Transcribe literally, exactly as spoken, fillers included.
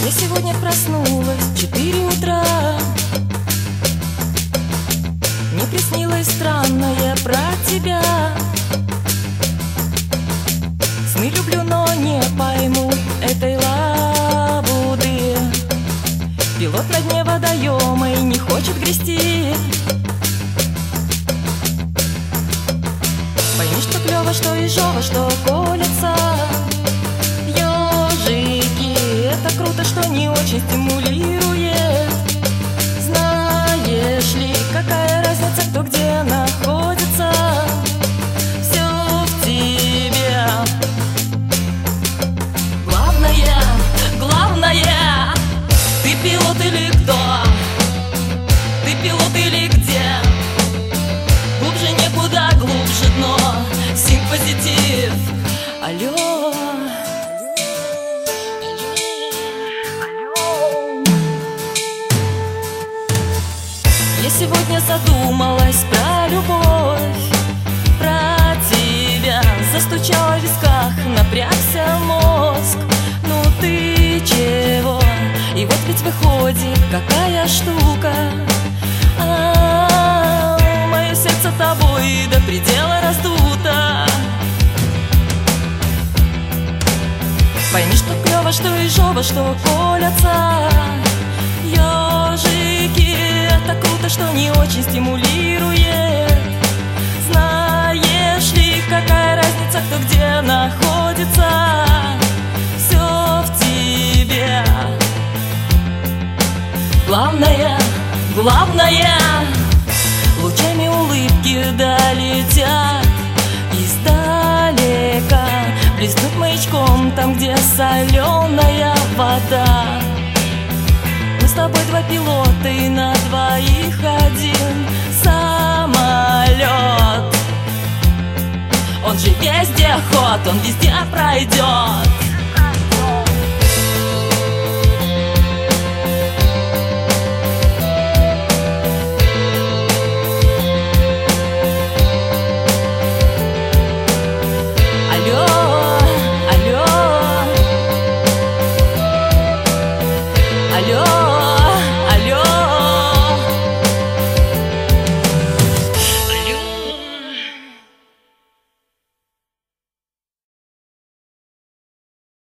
Я сегодня проснулась в четыре утра. Мне приснилось странное про тебя. Сны люблю, но не пойму этой лабуды. Пилот на дне водоема и не хочет грести. Пойми, что клёво, что ежово, что колется. Ёжики, это круто, что не очень стимулирует. Знаешь ли, какая разница, кто где находится? Всё в тебе. Главное, главное, ты пилот или кто? Ты пилот или где? Глубже некуда, глубже дно. Симпозитив. Алло. Я сегодня задумалась про любовь, про тебя. Застучала в висках, напрягся мозг. Ну ты чего? И вот ведь выходит, какая штука. А, мое сердце тобой до предела раздуто. Пойми, что клёво, что ежово, что колятся. Ёжики, это круто, что не очень стимулирует. Знаешь ли, какая разница, кто где находится? Всё в тебе. Главное, главное, лучами улыбки долетят издалека, блеснут маячком там, где соленая вода. Мы с тобой два пилота и на двоих один самолет. Он же вездеход, он везде пройдет. Алло.